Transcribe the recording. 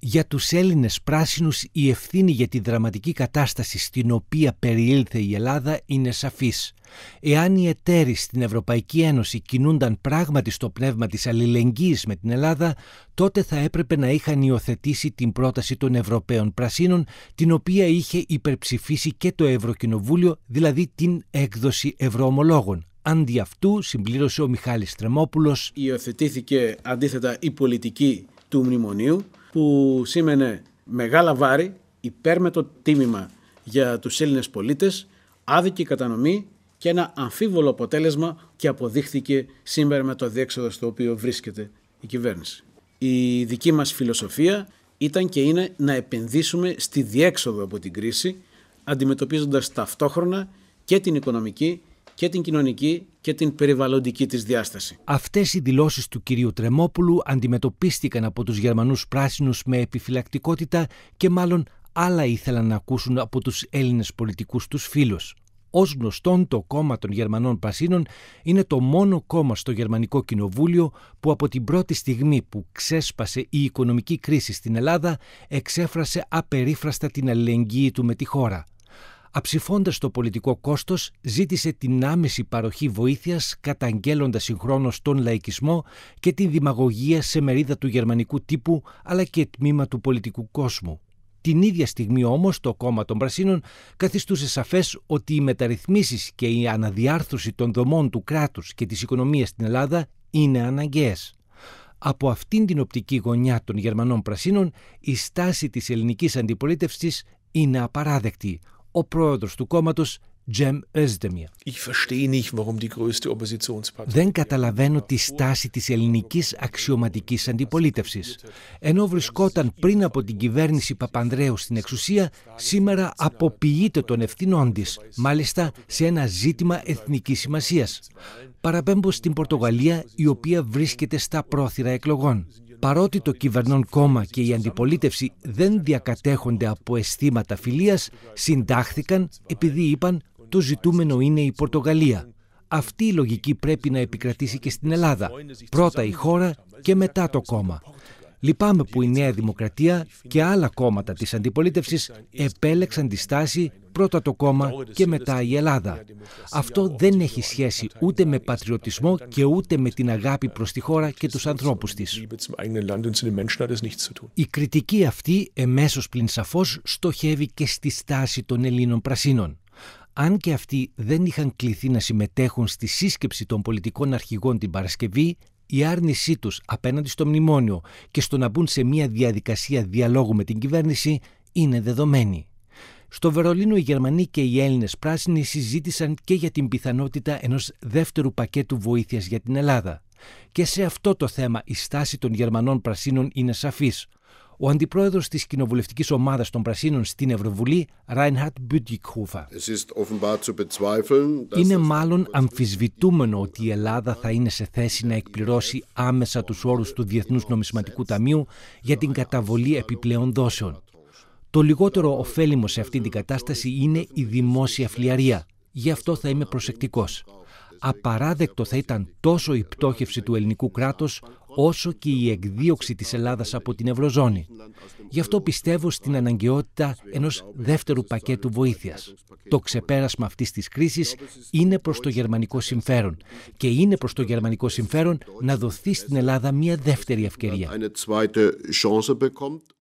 Για τους Έλληνες πράσινους η ευθύνη για τη δραματική κατάσταση στην οποία περιήλθε η Ελλάδα είναι σαφής. Εάν οι εταίροι στην Ευρωπαϊκή Ένωση κινούνταν πράγματι στο πνεύμα της αλληλεγγύης με την Ελλάδα, τότε θα έπρεπε να είχαν υιοθετήσει την πρόταση των Ευρωπαίων Πρασίνων, την οποία είχε υπερψηφίσει και το Ευρωκοινοβούλιο, δηλαδή την έκδοση ευρωομολόγων. Αντί αυτού, συμπλήρωσε ο Μιχάλης Τρεμόπουλος, υιοθετήθηκε αντίθετα η πολιτική του μνημονίου, που σήμαινε μεγάλα βάρη, υπέρμετο τίμημα για τους Έλληνες πολίτες, άδικη κατανομή και ένα αμφίβολο αποτέλεσμα, και αποδείχθηκε σήμερα με το αδιέξοδο στο οποίο βρίσκεται η κυβέρνηση. Η δική μας φιλοσοφία ήταν και είναι να επενδύσουμε στη διέξοδο από την κρίση, αντιμετωπίζοντας ταυτόχρονα και την οικονομική και την κοινωνική και την περιβαλλοντική της διάσταση. Αυτές οι δηλώσεις του κυρίου Τρεμόπουλου αντιμετωπίστηκαν από τους Γερμανούς πράσινους με επιφυλακτικότητα και μάλλον άλλα ήθελαν να ακούσουν από τους Έλληνες πολιτικούς τους φίλους. Ως γνωστόν, το κόμμα των Γερμανών Πρασίνων είναι το μόνο κόμμα στο Γερμανικό Κοινοβούλιο που από την πρώτη στιγμή που ξέσπασε η οικονομική κρίση στην Ελλάδα εξέφρασε απερίφραστα την αλληλεγγύη του με τη χώρα. Αψηφώντας το πολιτικό κόστος, ζήτησε την άμεση παροχή βοήθειας, καταγγέλλοντας συγχρόνως τον λαϊκισμό και την δημαγωγία σε μερίδα του γερμανικού τύπου αλλά και τμήμα του πολιτικού κόσμου. Την ίδια στιγμή όμως το κόμμα των Πρασίνων καθιστούσε σαφές ότι οι μεταρρυθμίσεις και η αναδιάρθρωση των δομών του κράτους και της οικονομίας στην Ελλάδα είναι αναγκαίες. Από αυτήν την οπτική γωνιά των Γερμανών Πρασίνων η στάση της ελληνικής αντιπολίτευσης είναι απαράδεκτη. Ο πρόεδρος του κόμματος, Cem Özdemir. Δεν καταλαβαίνω τη στάση της ελληνικής αξιωματικής αντιπολίτευσης. Ενώ βρισκόταν πριν από την κυβέρνηση Παπανδρέου στην εξουσία, σήμερα αποποιείται των ευθυνών της, μάλιστα σε ένα ζήτημα εθνικής σημασίας. Παραπέμπω στην Πορτογαλία, η οποία βρίσκεται στα πρόθυρα εκλογών. Παρότι το κυβερνών κόμμα και η αντιπολίτευση δεν διακατέχονται από αισθήματα φιλίας, συντάχθηκαν επειδή είπαν το ζητούμενο είναι η Πορτογαλία. Αυτή η λογική πρέπει να επικρατήσει και στην Ελλάδα. Πρώτα η χώρα και μετά το κόμμα. Λυπάμαι που η Νέα Δημοκρατία και άλλα κόμματα της αντιπολίτευσης επέλεξαν τη στάση πρώτα το κόμμα και μετά η Ελλάδα. Αυτό δεν έχει σχέση ούτε με πατριωτισμό και ούτε με την αγάπη προς τη χώρα και τους ανθρώπους της. Η κριτική αυτή εμέσως πλην σαφώς στοχεύει και στη στάση των Ελλήνων Πρασίνων. Αν και αυτοί δεν είχαν κληθεί να συμμετέχουν στη σύσκεψη των πολιτικών αρχηγών την Παρασκευή, η άρνησή τους απέναντι στο μνημόνιο και στο να μπουν σε μια διαδικασία διαλόγου με την κυβέρνηση είναι δεδομένη. Στο Βερολίνο οι Γερμανοί και οι Έλληνες πράσινοι συζήτησαν και για την πιθανότητα ενός δεύτερου πακέτου βοήθειας για την Ελλάδα. Και σε αυτό το θέμα η στάση των Γερμανών Πρασίνων είναι σαφής. Ο αντιπρόεδρος της κοινοβουλευτικής ομάδας των Πρασίνων στην Ευρωβουλή, Reinhard Bütikofer. Είναι μάλλον αμφισβητούμενο ότι η Ελλάδα θα είναι σε θέση να εκπληρώσει άμεσα τους όρους του Διεθνούς Νομισματικού Ταμείου για την καταβολή επιπλέον δόσεων. Το λιγότερο ωφέλιμο σε αυτή την κατάσταση είναι η δημόσια φλιαρία. Γι' αυτό θα είμαι προσεκτικός. Απαράδεκτο θα ήταν τόσο η πτώχευση του ελληνικού κράτους, όσο και η εκδίωξη της Ελλάδας από την Ευρωζώνη. Γι' αυτό πιστεύω στην αναγκαιότητα ενός δεύτερου πακέτου βοήθειας. Το ξεπέρασμα αυτής της κρίσης είναι προς το γερμανικό συμφέρον και είναι προς το γερμανικό συμφέρον να δοθεί στην Ελλάδα μια δεύτερη ευκαιρία.